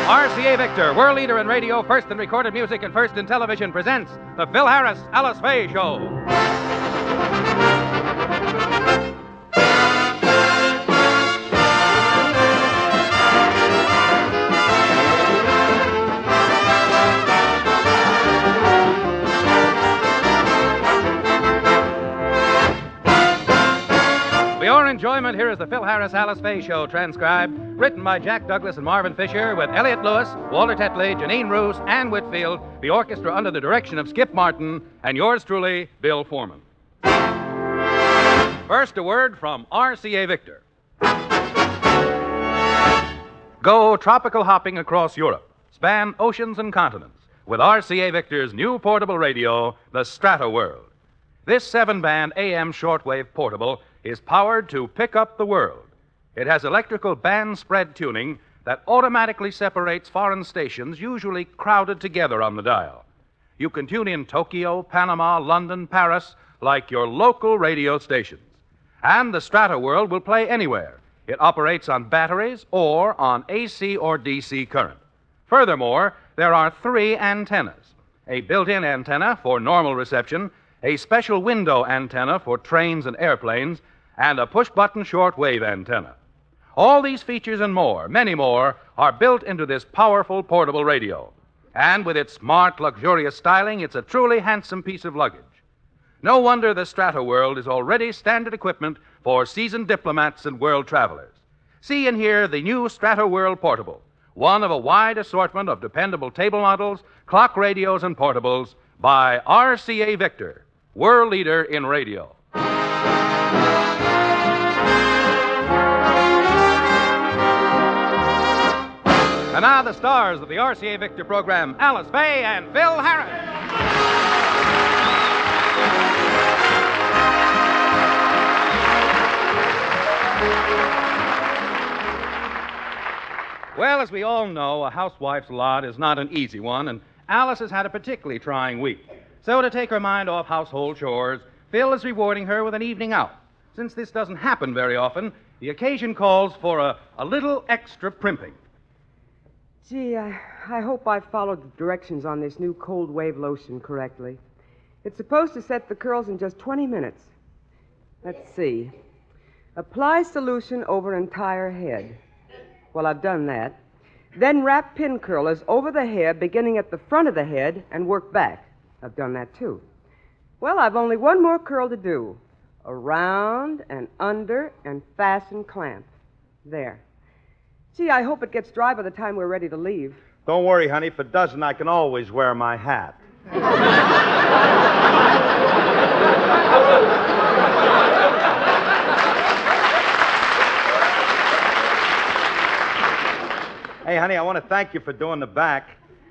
RCA Victor, world leader in radio, first in recorded music, and first in television, presents the Phil Harris, Alice Faye Show. For your enjoyment, here is the Phil Harris, Alice Faye Show, transcribed, written by Jack Douglas and Marvin Fisher, with Elliot Lewis, Walter Tetley, Janine Roos, Ann Whitfield, the orchestra under the direction of Skip Martin, and yours truly, Bill Foreman. First, a word from RCA Victor. Go tropical hopping across Europe. Span oceans and continents with RCA Victor's new portable radio, the Strata World. This 7-band AM shortwave portable is powered to pick up the world. It has electrical band spread tuning that automatically separates foreign stations usually crowded together on the dial. You can tune in Tokyo, Panama, London, Paris, like your local radio stations. And the Strata World will play anywhere. It operates on batteries or on AC or DC current. Furthermore, there are 3 antennas: a built-in antenna for normal reception, a special window antenna for trains and airplanes, and a push-button short-wave antenna. All these features and more, many more, are built into this powerful portable radio. And with its smart, luxurious styling, it's a truly handsome piece of luggage. No wonder the Strata World is already standard equipment for seasoned diplomats and world travelers. See and hear the new Strata World Portable, one of a wide assortment of dependable table models, clock radios, and portables by RCA Victor, world leader in radio. And now the stars of the RCA Victor program, Alice Faye and Phil Harris. Well, as we all know, a housewife's lot is not an easy one, and Alice has had a particularly trying week. So to take her mind off household chores, Phil is rewarding her with an evening out. Since this doesn't happen very often, the occasion calls for a little extra primping. Gee, I hope I followed the directions on this new cold wave lotion correctly. It's supposed to set the curls in just 20 minutes. Let's see. Apply solution over entire head. Well, I've done that. Then wrap pin curlers over the hair, beginning at the front of the head, and work back. I've done that, too. Well, I've only one more curl to do. Around and under and fasten clamp. There. Gee, I hope it gets dry by the time we're ready to leave. Don't worry, honey. If it doesn't, I can always wear my hat. Hey, honey, I want to thank you for doing the back.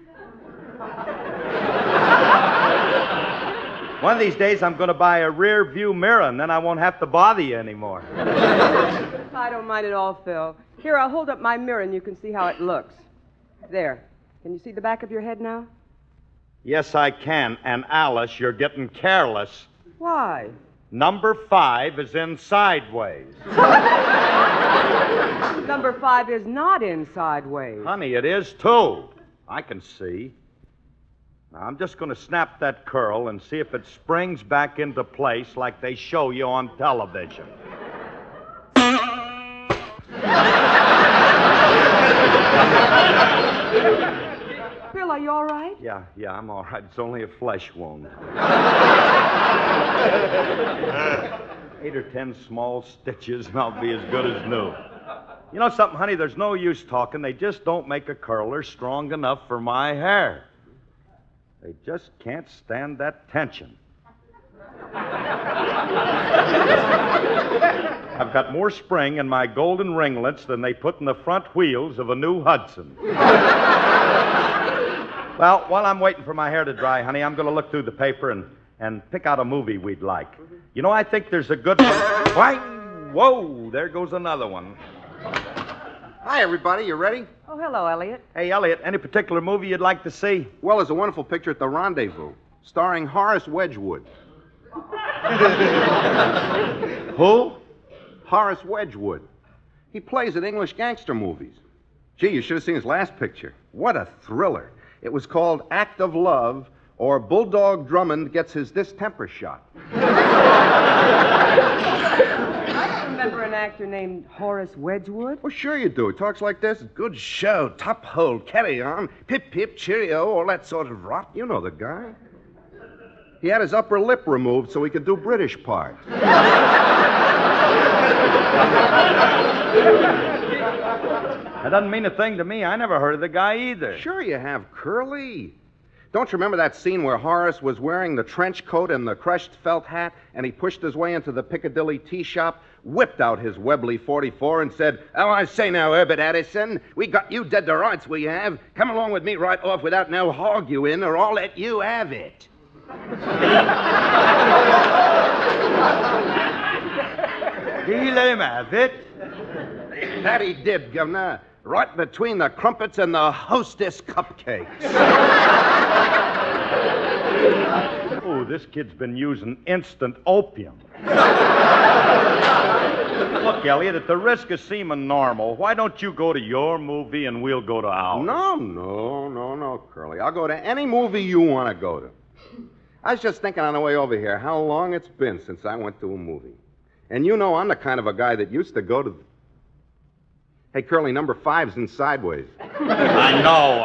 One of these days, I'm going to buy a rear view mirror, and then I won't have to bother you anymore. I don't mind at all, Phil. Here, I'll hold up my mirror, and you can see how it looks. There. Can you see the back of your head now? Yes, I can. And Alice, you're getting careless. Why? Number 5 is in sideways. Number 5 is not in sideways. Honey, it is, too. I can see. Now, I'm just going to snap that curl and see if it springs back into place like they show you on television. Phil, are you all right? Yeah, I'm all right. It's only a flesh wound. 8 or 10 small stitches, and I'll be as good as new. You know something, honey? There's no use talking. They just don't make a curler strong enough for my hair. They just can't stand that tension. I've got more spring in my golden ringlets than they put in the front wheels of a new Hudson. Well, while I'm waiting for my hair to dry, honey, I'm going to look through the paper and pick out a movie we'd like. You know, I think there's a good one. Why? Whoa, there goes another one. Hi, everybody. You ready? Oh, hello, Elliot. Hey, Elliot, any particular movie you'd like to see? Well, there's a wonderful picture at the Rendezvous, starring Horace Wedgwood. Who? Horace Wedgwood. He plays in English gangster movies. Gee, you should have seen his last picture. What a thriller. It was called Act of Love, or Bulldog Drummond Gets His Distemper Shot. I remember an actor named Horace Wedgwood. Well, sure you do. He talks like this. Good show, top hole, carry on, pip, pip, cheerio, all that sort of rot. You know the guy. He had his upper lip removed so he could do British parts. That doesn't mean a thing to me. I never heard of the guy either. Sure you have, Curly. Don't you remember that scene where Horace was wearing the trench coat and the crushed felt hat, and he pushed his way into the Piccadilly tea shop, whipped out his Webley 44, and said, "Oh, I say now, Herbert Addison, we got you dead to rights, we have. Come along with me right off without no arguing, or I'll let you have it." He let him have it. That he did, Governor. Right between the crumpets and the hostess cupcakes. Oh, this kid's been using instant opium. Look, Elliot, at the risk of seeming normal, why don't you go to your movie and we'll go to ours? No, Curly. I'll go to any movie you want to go to. I was just thinking on the way over here how long it's been since I went to a movie. And you know I'm the kind of a guy that used to go to... Hey, Curly, number 5's in Sideways. I know.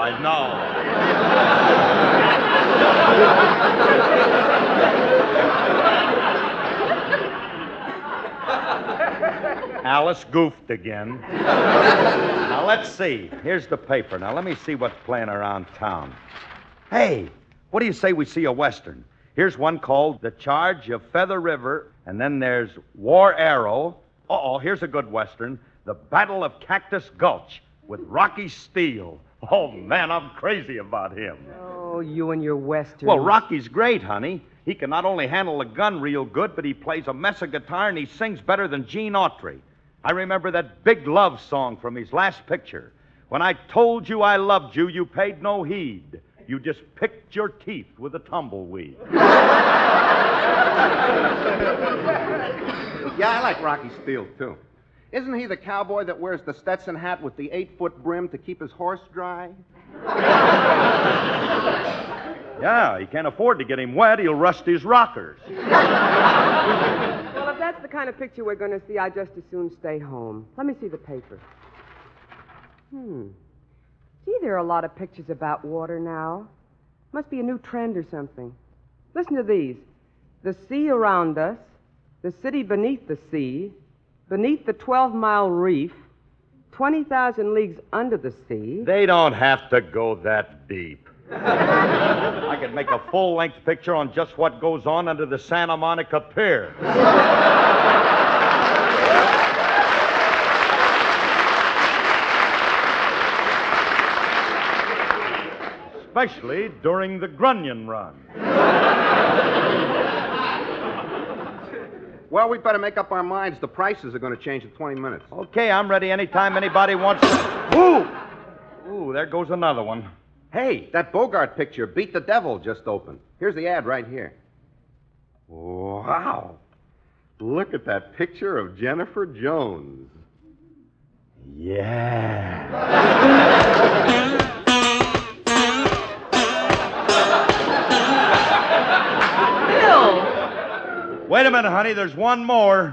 Alice goofed again. Now, let's see. Here's the paper. Now, let me see what's playing around town. Hey, what do you say we see a Western? Here's one called The Charge of Feather River, and then there's War Arrow. Uh-oh, here's a good Western. The Battle of Cactus Gulch with Rocky Steele. Oh, man, I'm crazy about him. Oh, you and your Western. Well, Rocky's great, honey. He can not only handle a gun real good, but he plays a mess of guitar and he sings better than Gene Autry. I remember that big love song from his last picture. When I told you I loved you, you paid no heed. You just picked your teeth with a tumbleweed. Yeah, I like Rocky Steele, too. Isn't he the cowboy that wears the Stetson hat with the 8-foot brim to keep his horse dry? Yeah, he can't afford to get him wet. He'll rust his rockers. Well, if that's the kind of picture we're going to see, I'd just as soon stay home. Let me see the paper. Gee, there are a lot of pictures about water now. Must be a new trend or something. Listen to these. The sea around us, the city beneath the sea, beneath the 12-mile reef, 20,000 leagues under the sea. They don't have to go that deep. I could make a full-length picture on just what goes on under the Santa Monica Pier. Especially during the Grunion Run. Well, we'd better make up our minds. The prices are going to change in 20 minutes. Okay, I'm ready anytime anybody wants to... Ooh, there goes another one. Hey, that Bogart picture, Beat the Devil, just opened. Here's the ad right here. Wow. Look at that picture of Jennifer Jones. Yeah. Wait a minute, honey. There's one more.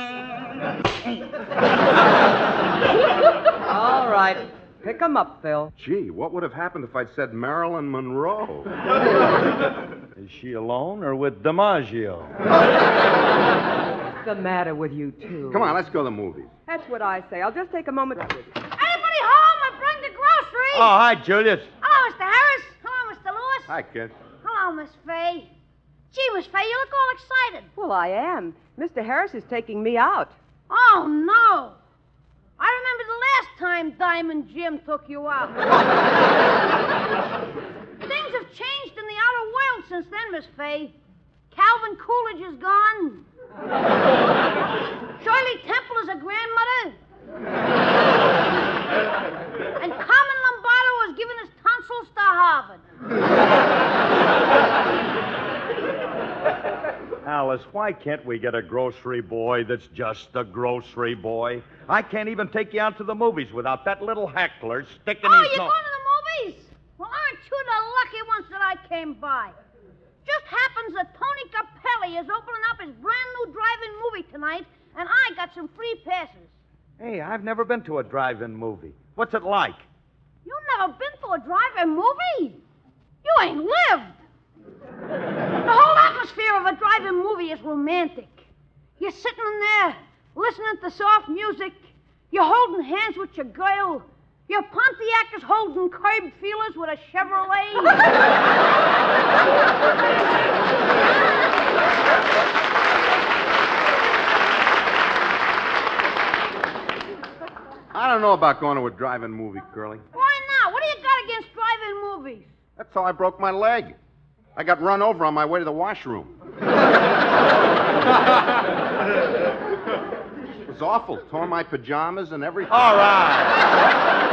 All right. Pick 'em up, Phil. Gee, what would have happened if I'd said Marilyn Monroe? Is she alone or with DiMaggio? What's the matter with you two? Come on, let's go to the movies. That's what I say. I'll just take a moment. Anybody home? I bring the groceries. Oh, hi, Julius. Hello, Mr. Harris. Hello, Mr. Lewis. Hi, kid. Hello, Miss Fay. Gee, Miss Fay, you look all excited. Well, I am. Mr. Harris is taking me out. Oh, no. I remember the last time Diamond Jim took you out. Things have changed in the outer world since then, Miss Fay. Calvin Coolidge is gone. Shirley Temple is a grandmother. And Carmen Lombardo has given his tonsils to Harvard. Alice, why can't we get a grocery boy that's just a grocery boy? I can't even take you out to the movies without that little heckler sticking Oh, his you're nose. going to the movies? Well, aren't you the lucky ones that I came by? Just happens that Tony Capelli is opening up his brand new drive-in movie tonight, and I got some free passes. Hey, I've never been to a drive-in movie. What's it like? You never been to a drive-in movie? You ain't lived. The whole atmosphere of a drive-in movie is romantic. You're sitting in there, listening to soft music. You're holding hands with your girl. Your Pontiac is holding curb feelers with a Chevrolet. I don't know about going to a drive-in movie, Curly. Why not? What do you got against drive-in movies? That's how I broke my leg. I got run over on my way to the washroom. It was awful. Tore my pajamas and everything. All right.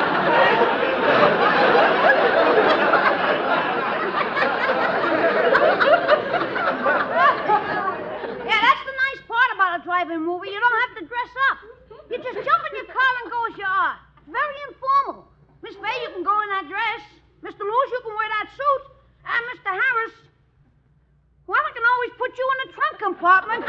Yeah, that's the nice part about a drive-in movie. You don't have to dress up. You just jump in your car and go as you are. Very informal. Miss Fay, you can go in that dress. Mr. Lewis, you can wear that suit. And Mr. Harris, well, I can always put you in the trunk compartment.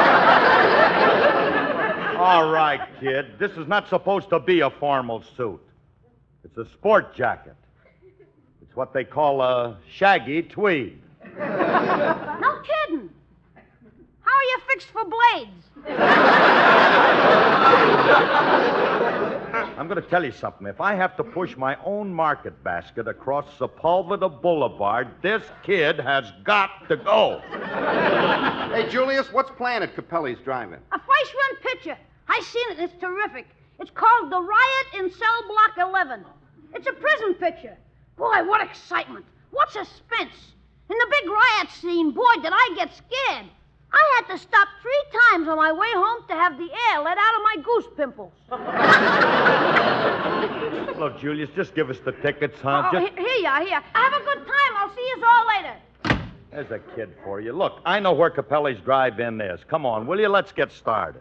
All right, kid. This is not supposed to be a formal suit. It's a sport jacket. It's what they call a shaggy tweed. No kidding. How are you fixed for blades? I'm going to tell you something. If I have to push my own market basket across Sepulveda Boulevard, this kid has got to go. Hey, Julius, what's playing at Capelli's Drive-In? A first-run picture. I seen it. It's terrific. It's called The Riot in Cell Block 11. It's a prison picture. Boy, what excitement. What suspense. In the big riot scene, boy, did I get scared. I had to stop 3 times on my way home to have the air let out of my goose pimples. Look, Julius, just give us the tickets, huh? Here you are, here. Have a good time. I'll see you all later. There's a kid for you. Look, I know where Capelli's Drive-In is. Come on, will you? Let's get started.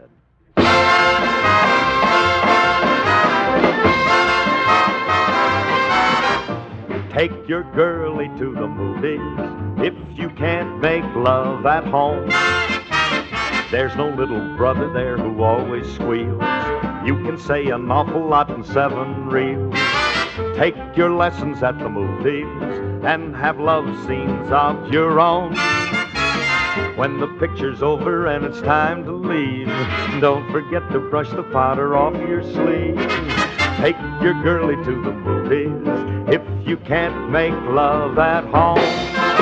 Take your girlie to the movies if you can't make love at home. There's no little brother there who always squeals. You can say an awful lot in 7 reels. Take your lessons at the movies and have love scenes of your own. When the picture's over and it's time to leave, don't forget to brush the powder off your sleeve. Take your girlie to the movies if you can't make love at home.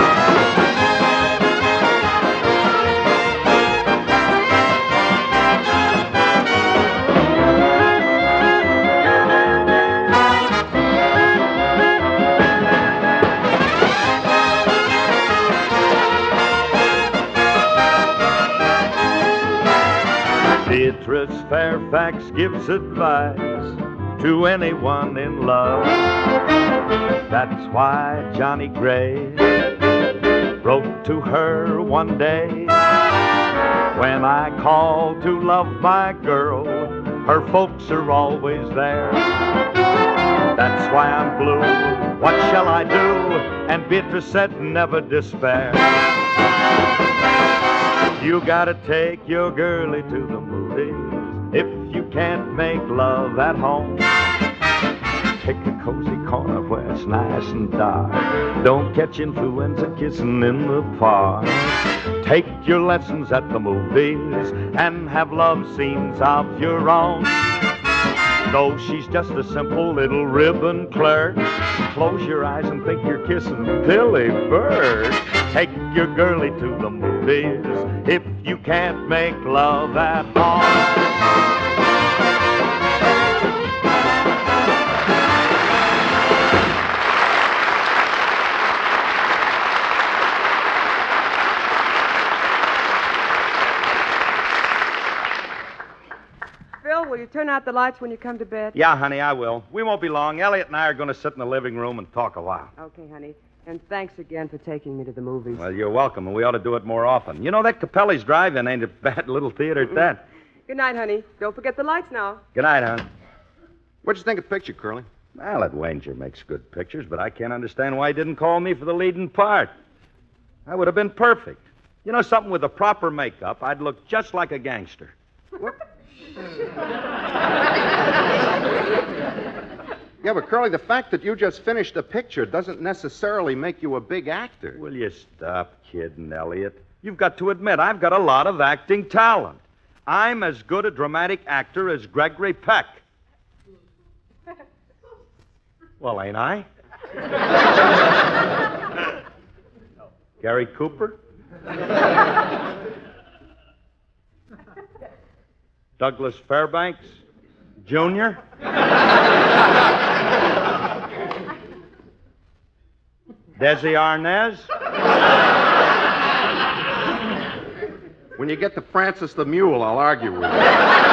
Beatrice Fairfax gives advice to anyone in love. That's why Johnny Gray wrote to her one day, when I call to love my girl, her folks are always there. That's why I'm blue, what shall I do? And Beatrice said, never despair. You gotta take your girlie to the movies if you can't make love at home. Pick a cozy corner where it's nice and dark. Don't catch influenza kissing in the park. Take your lessons at the movies and have love scenes of your own. Though she's just a simple little ribbon clerk, close your eyes and think you're kissing Billy Burke. Take your girlie to the movies if you can't make love at home. Phil, will you turn out the lights when you come to bed? Yeah, honey, I will. We won't be long. Elliot and I are going to sit in the living room and talk a while. Okay, honey. And thanks again for taking me to the movies. Well, you're welcome, and we ought to do it more often. You know, that Capelli's Drive-In ain't a bad little theater at that. Good night, honey. Don't forget the lights now. Good night, hon. What'd you think of the picture, Curly? Well, that Wanger makes good pictures, but I can't understand why he didn't call me for the leading part. I would have been perfect. You know, something with the proper makeup, I'd look just like a gangster. Yeah, but Curly, the fact that you just finished a picture doesn't necessarily make you a big actor. Will you stop kidding, Elliot? You've got to admit, I've got a lot of acting talent. I'm as good a dramatic actor as Gregory Peck. Well, ain't I? Gary Cooper? Douglas Fairbanks? Jr.? Desi Arnaz? When you get to Francis the Mule, I'll argue with you.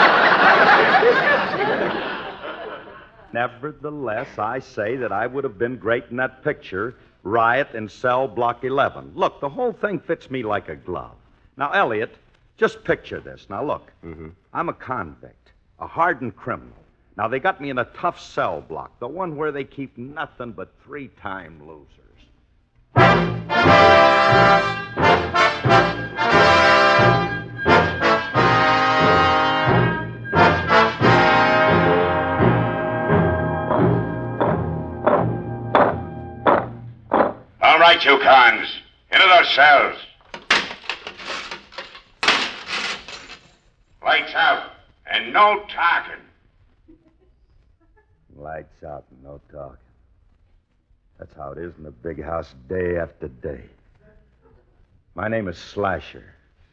Nevertheless, I say that I would have been great in that picture, Riot in Cell Block 11. Look, the whole thing fits me like a glove. Now, Elliot, just picture this. Now, look, I'm a convict, a hardened criminal. Now, they got me in a tough cell block, the one where they keep nothing but three-time losers. All right, you cons. Into those cells. Lights out and no talking. Lights out and no talking. That's how it is in the big house day after day. My name is Slasher.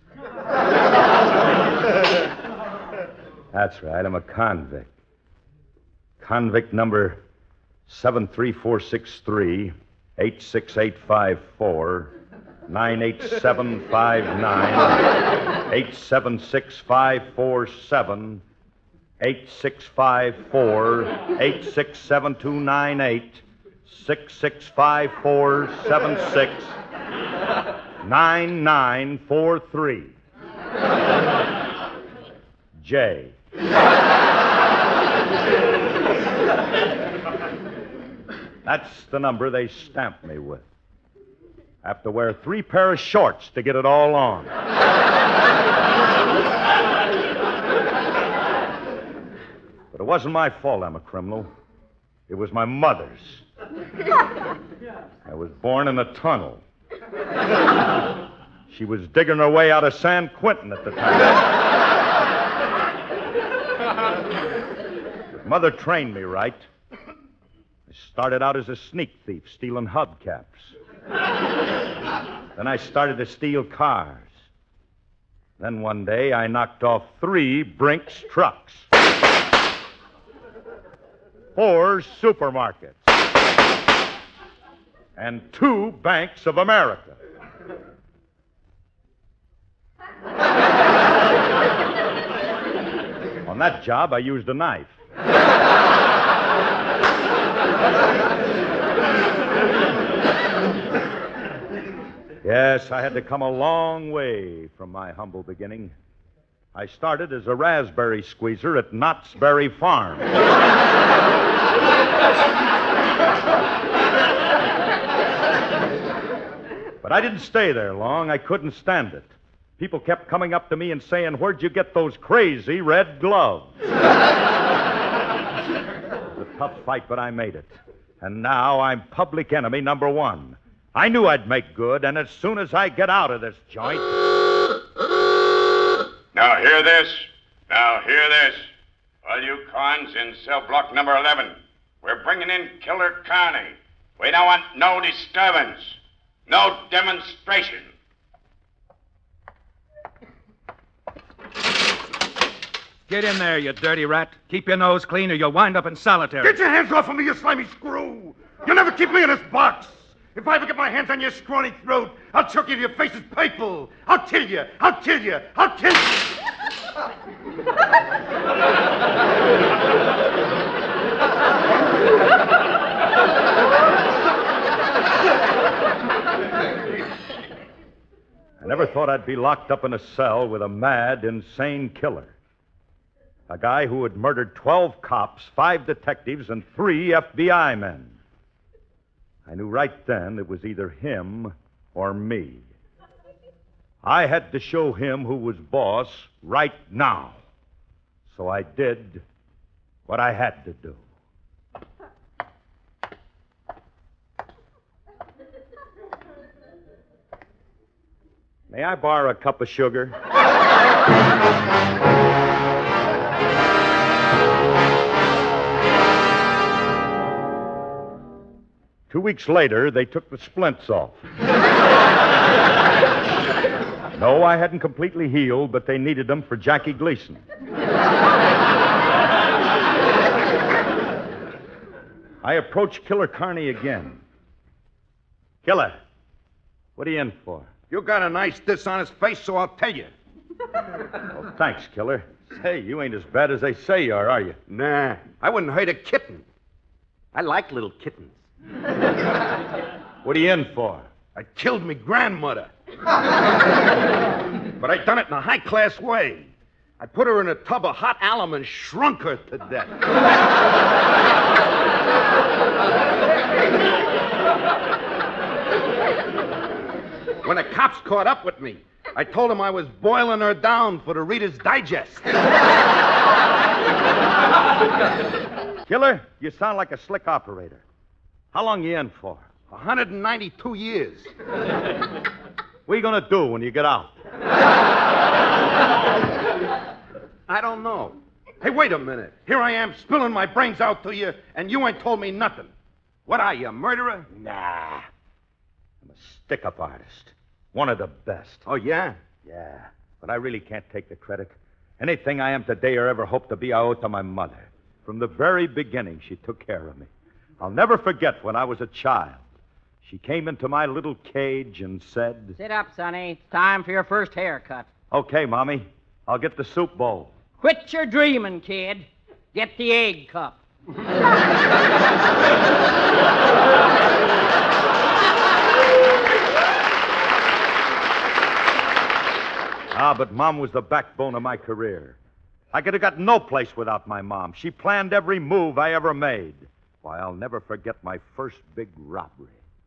That's right, I'm a convict. Convict number 73463, 86854, 98759, 876547, 8654, 867298, 665476, 9943. J. That's the number they stamped me with. I have to wear 3 pair of shorts to get it all on. But it wasn't my fault I'm a criminal. It was my mother's. I was born in a tunnel. She was digging her way out of San Quentin at the time. But Mother trained me right. I started out as a sneak thief, stealing hubcaps. Then I started to steal cars. Then one day I knocked off 3 Brinks trucks, 4 supermarkets, and 2 Banks of America. On that job, I used a knife. Yes, I had to come a long way from my humble beginning. I started as a raspberry squeezer at Knott's Berry Farm. But I didn't stay there long. I couldn't stand it. People kept coming up to me and saying, "Where'd you get those crazy red gloves?" It was a tough fight, but I made it. And now I'm public enemy number 1. I knew I'd make good, and as soon as I get out of this joint... Now hear this. Now hear this. All you cons in cell block number 11. We're bringing in Killer Carney. We don't want no disturbance. No demonstration. Get in there, you dirty rat. Keep your nose clean or you'll wind up in solitary. Get your hands off of me, you slimy screw! You'll never keep me in this box! If I ever get my hands on your scrawny throat, I'll choke you to your face as people! I'll kill you! I'll kill you! I'll kill you! Never thought I'd be locked up in a cell with a mad, insane killer. A guy who had murdered 12 cops, 5 detectives, and 3 FBI men. I knew right then it was either him or me. I had to show him who was boss right now. So I did what I had to do. May I borrow a cup of sugar? 2 weeks later, they took the splints off. No, I hadn't completely healed, but they needed them for Jackie Gleason. I approached Killer Carney again. Killer, what are you in for? You got a nice dishonest face, so I'll tell you. Oh, thanks, Killer. Say, you ain't as bad as they say you are you? Nah, I wouldn't hurt a kitten. I like little kittens. What are you in for? I killed me grandmother. But I done it in a high-class way. I put her in a tub of hot alum and shrunk her to death. When the cops caught up with me, I told them I was boiling her down for the Reader's Digest. Killer, you sound like a slick operator. How long you in for? 192 years. What are you going to do when you get out? I don't know. Hey, wait a minute. Here I am spilling my brains out to you, and you ain't told me nothing. What are you, a murderer? Nah. I'm a stick-up artist. One of the best. Oh, yeah? Yeah, but I really can't take the credit. Anything I am today or ever hope to be, I owe to my mother. From the very beginning, she took care of me. I'll never forget when I was a child. She came into my little cage and said... Sit up, Sonny. It's time for your first haircut. Okay, Mommy. I'll get the soup bowl. Quit your dreaming, kid. Get the egg cup. But Mom was the backbone of my career. I could have got no place without my mom. She planned every move I ever made. Why, I'll never forget my first big robbery.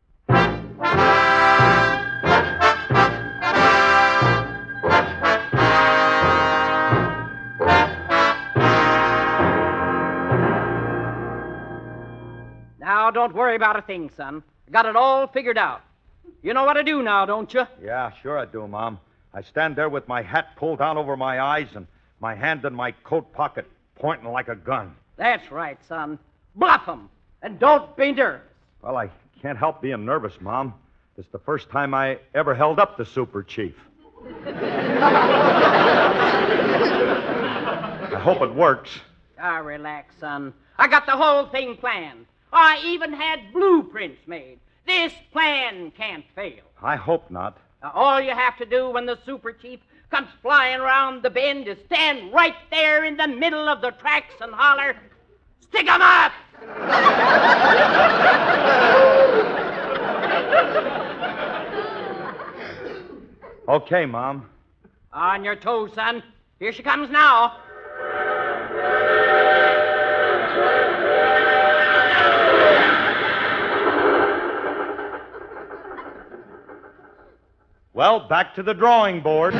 Now, don't worry about a thing, son. I got it all figured out. You know what to do now, don't you? Yeah, sure I do, Mom. I stand there with my hat pulled down over my eyes and my hand in my coat pocket pointing like a gun. That's right, son. Bluff 'em, and don't be nervous. Well, I can't help being nervous, Mom. It's the first time I ever held up the super chief. I hope it works. Ah, relax, son. I got the whole thing planned. I even had blueprints made. This plan can't fail. I hope not. Now, all you have to do when the super chief comes flying around the bend is stand right there in the middle of the tracks and holler, "Stick 'em up!" Okay, Mom. On your toes, son. Here she comes now. Well, back to the drawing board.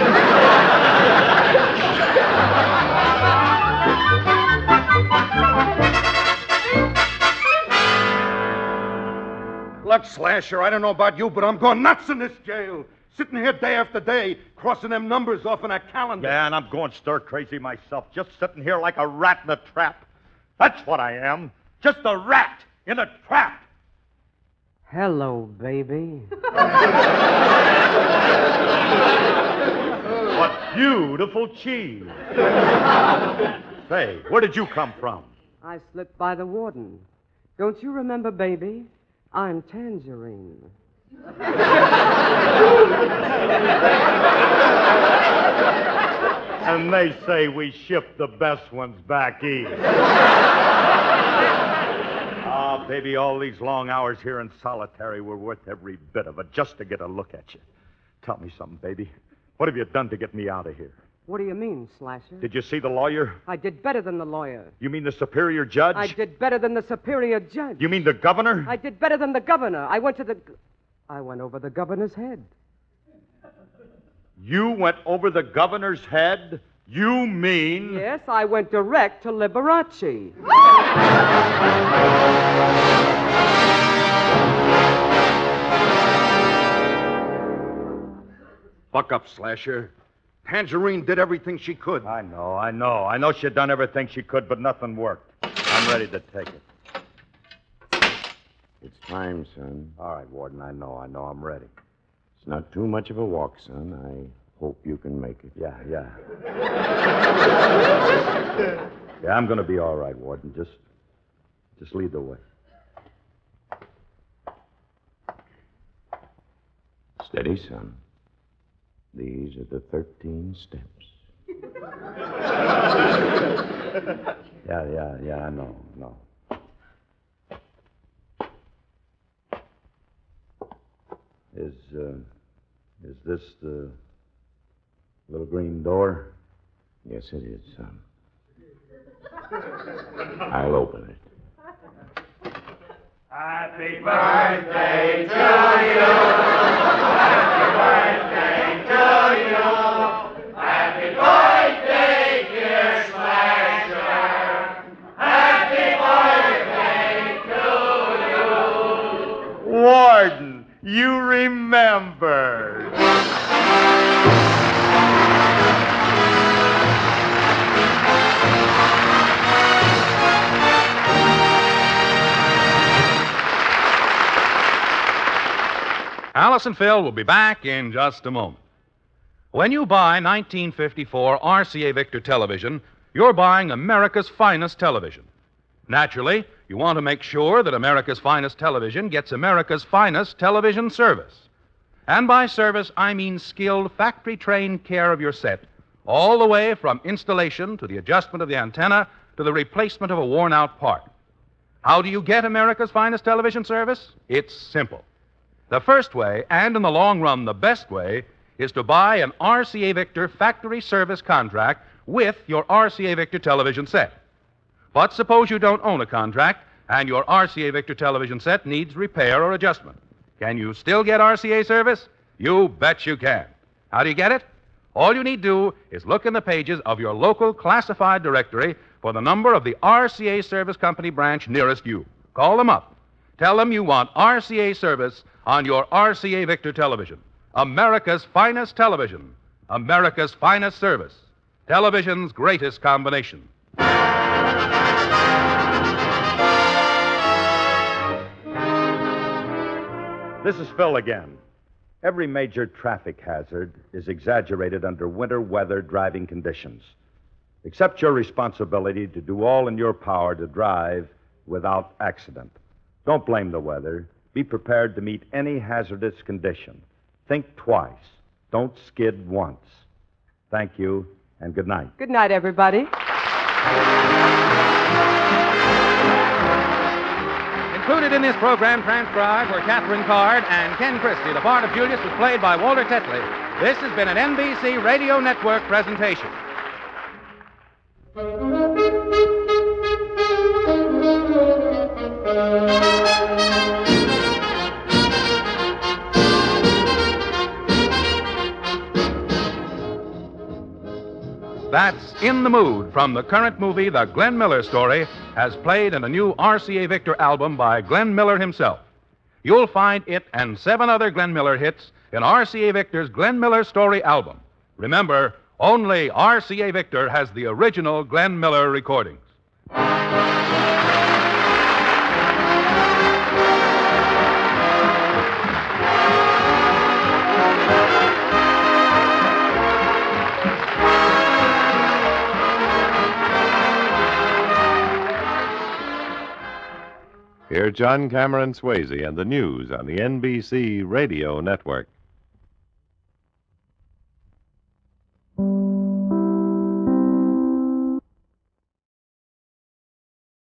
Look, Slasher, I don't know about you, but I'm going nuts in this jail. Sitting here day after day, crossing them numbers off in a calendar. Yeah, and I'm going stir-crazy myself, just sitting here like a rat in a trap. That's what I am. Just a rat in a trap. Hello, baby. What beautiful cheese. Say, where did you come from? I slipped by the warden. Don't you remember, baby? I'm Tangerine. And they say we ship the best ones back east. Ah, baby, all these long hours here in solitary were worth every bit of it just to get a look at you. Tell me something, baby. What have you done to get me out of here? What do you mean, Slasher? Did you see the lawyer? I did better than the lawyer. You mean the superior judge? I did better than the superior judge. You mean the governor? I did better than the governor. I went over the governor's head. You went over the governor's head? You mean... Yes, I went direct to Liberace. Buck up, Slasher. Tangerine did everything she could. I know she'd done everything she could, but nothing worked. I'm ready to take it. It's time, son. All right, Warden, I know, I'm ready. It's not too much of a walk, son. I hope you can make it. Yeah. Yeah, I'm going to be all right, Warden. Just lead the way. Steady, son. These are the 13 steps. Yeah, I know. Is this the little green door? Yes, it is, son. I'll open it. Happy birthday to you. Happy birthday to you. Happy birthday, dear Slasher. Happy birthday to you. Warden, you remembered. Alice and Phil will be back in just a moment. When you buy 1954 RCA Victor television, you're buying America's finest television. Naturally, you want to make sure that America's finest television gets America's finest television service. And by service, I mean skilled, factory-trained care of your set, all the way from installation to the adjustment of the antenna to the replacement of a worn-out part. How do you get America's finest television service? It's simple. The first way, and in the long run the best way, is to buy an RCA Victor factory service contract with your RCA Victor television set. But suppose you don't own a contract and your RCA Victor television set needs repair or adjustment. Can you still get RCA service? You bet you can. How do you get it? All you need do is look in the pages of your local classified directory for the number of the RCA Service Company branch nearest you. Call them up. Tell them you want RCA service on your RCA Victor television. America's finest television. America's finest service. Television's greatest combination. This is Phil again. Every major traffic hazard is exaggerated under winter weather driving conditions. Accept your responsibility to do all in your power to drive without accident. Don't blame the weather. Be prepared to meet any hazardous condition. Think twice. Don't skid once. Thank you, and good night. Good night, everybody. Included in this program, transcribed, were Catherine Card and Ken Christie. The part of Julius was played by Walter Tetley. This has been an NBC Radio Network presentation. That's In the Mood from the current movie, The Glenn Miller Story, as played in a new RCA Victor album by Glenn Miller himself. You'll find it and 7 other Glenn Miller hits in RCA Victor's Glenn Miller Story album. Remember, only RCA Victor has the original Glenn Miller recordings. Hear John Cameron Swayze and the news on the NBC Radio Network.